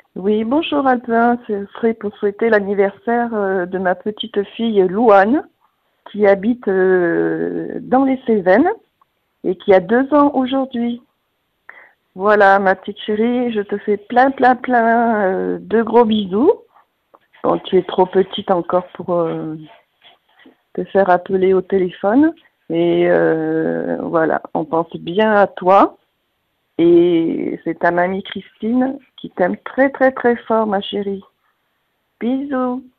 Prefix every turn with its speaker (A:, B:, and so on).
A: Oui, bonjour Albin, ce serait pour souhaiter l'anniversaire de ma petite fille Louane, qui habite dans les Cévennes et qui a 2 ans aujourd'hui. Voilà, ma petite chérie, je te fais plein, plein, plein de gros bisous. Bon, tu es trop petite encore pour te faire appeler au téléphone. Et voilà, on pense bien à toi. Et c'est ta mamie Christine qui t'aime très, très, très fort, ma chérie. Bisous.